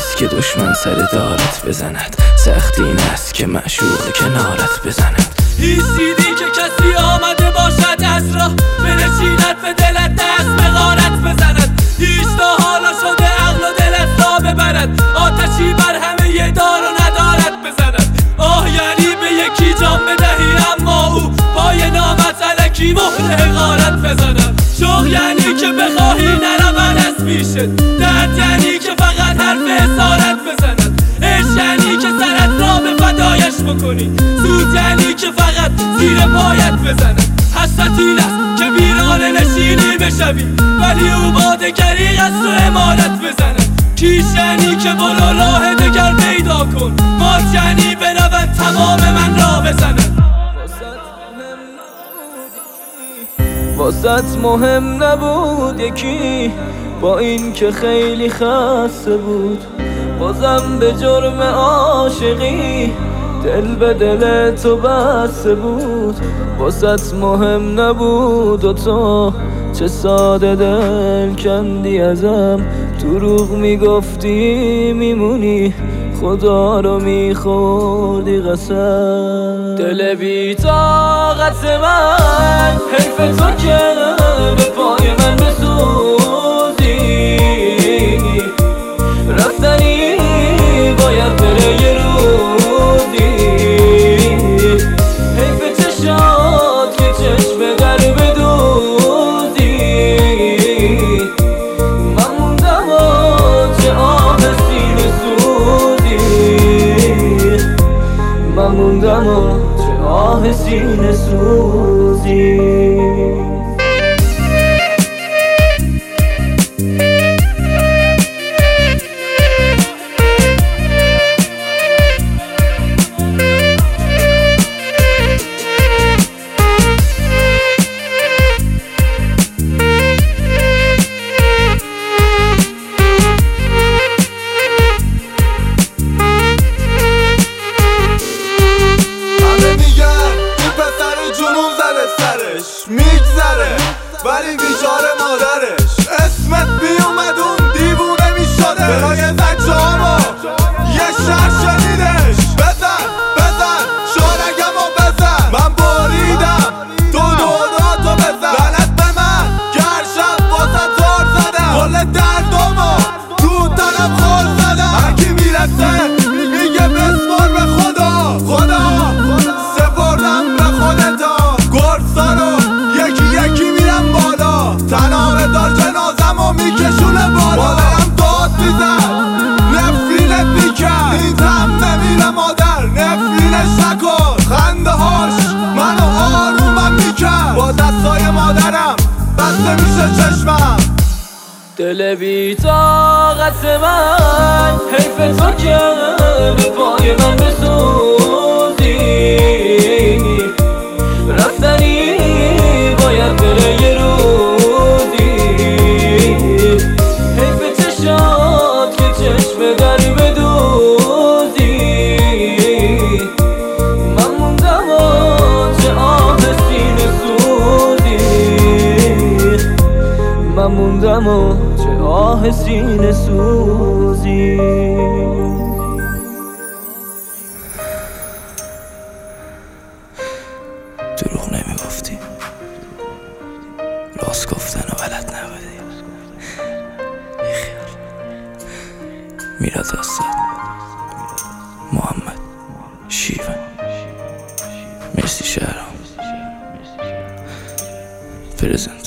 نیست که دشمن سر دارت بزند، سخت این است که معشوق کنارت بزند. هیچ دیدی که کسی آمده باشد از راه بنشیند به دلت دست به غارت بزند. هیچ تا حالا شده عقل و دلت را ببرد، آتشی بر همه یه دار و ندارت بزند. آه یعنی به یکی جان بدهی اما او پای نامت الکی مهر حقارت بزند. شوق یعنی که بخواهی نرود از پیشت، درد یعنی که فقط حرف اسارت بزند. عشق یعنی که سرت را به فدایش بکنی، سود یعنی که فقط زیر پایت بزند. حسرت این است که ویرانه نشینی بشوی ولی او با دگری از تو امارت بزند. کیش یعنی که برو راه دگر پیدا کن، مات یعنی برود تمام من را بزند. واسط مهم نبود یکی با این که خیلی خسته بود، بازم به جرم عاشقی دل به دل تو بسته بود. واسط مهم نبود و تو چه ساده دل کندی ازم، دروغ میگفتی میمونی خدا رو میخوردی قسم. دل بی طاقت من حیف تو که به پای من بسوزی، رفتنی باید بره یه روزی. حیف چشات که چشم در بدوزی، من موندم و چه آه سینه سوزی، من موندم و چه آه سینه سوزی. میگذره ولی بیچاره مادرش اسمت بیومد اون دیوونه میشده. برای بچه هامو یه شهر شنیدش، بزن بزن شارگم و بزن. من بریدم تو دوراتو بزن، لعنت به من که هر شب واسه زار زدم، کل دردامو رو تنم خور زدم. هرکی میرسه میگه بسپار به خدا، خدا سپردم به خودتا. گرسانو یکی میرم بالا، تناره دار جنازم و میکشونه بالا. مادرم داد میزد نفرینت میکرد، این هم نمیره مادر نفرینش نکن. خنده هاش منو آرومم میکرد، با دستای مادرم بسته میشه چشمم. دل بی طاقت من حیف تو که به پای من بسوزی، رفتنی باید بره یه روزی. حیف چشات که چشم در بدوزی، من موندم و چه آه سینه سوزی، من موندم و چه آه سینه سوزی. دروغ نمیگفتی، راست گفتن و بلد نبودی. بیخیال. میراد استاد محمد شیوه. مرسی شهرام پرزنت.